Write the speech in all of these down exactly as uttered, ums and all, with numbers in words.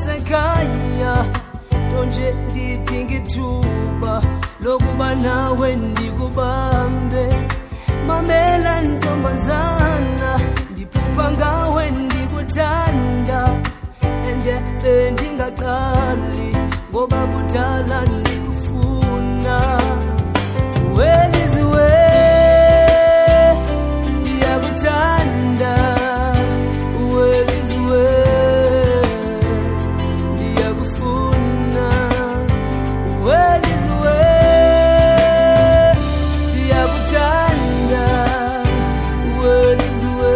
sekaya tonje ndidingituba lokuba nawe ndikubambe mamela ntombazana ndiphupha ngawe ndikuthanda ende bendingaqali ngoba kudala ndikufuna weliziwe ndiyakuthanda weliziwe ndiyakufuna weliziwe ndiyakuthanda weliziwe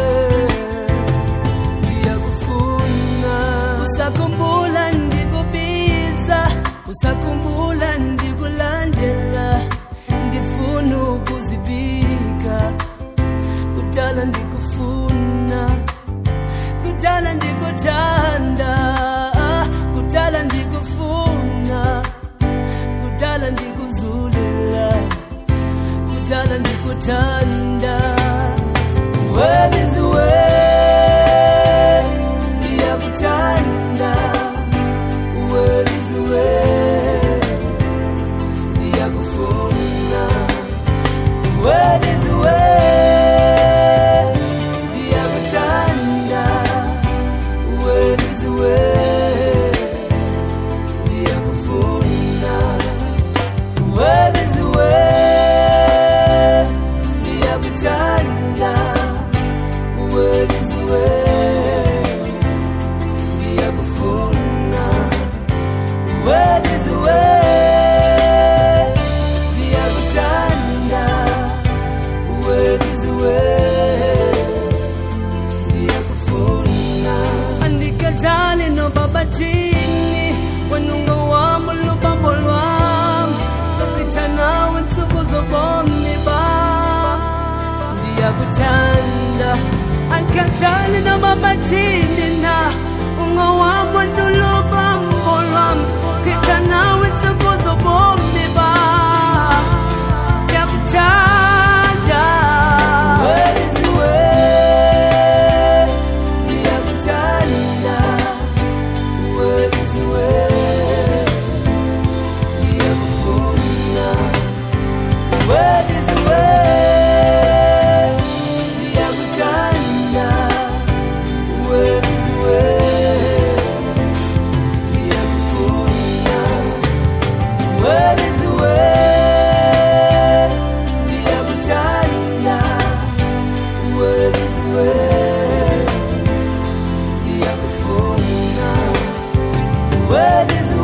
ndiyakufuna usakhumbula ndikubiza usakhumbula ndikulandela ndifuna ukuzibika kudala ndikufuna kudala ndikuthanda kudala ndikufuna kudala ndikuzulela kudala ndikuthanda weliziwe ndiyakuthanda weliziwe ndiyakufuna weliziwe ndiyakutanda weliziwe ndiyakufuna weliziwe ndiyakutanda weliziwe ndiyakufuna weliziwe ndiyakutanda weliziwe ndiyakufuna andikatali nobabatini wanunga wami lubambo lwami sochitha nawe nsuku zobomi bam ndiyakuthanda andikatali nobabatini na unga wami lubambo lwami chitha nawe nsuku zobomi bam ndiyakuthanda weliziwe ndiyakuthanda weliziwe ndiyakufuna weliziwe ndiyakuthanda weliziwe ndiyakufuna weliziwe ndiyakutanda weliziwe ndiyakufuna weliziwe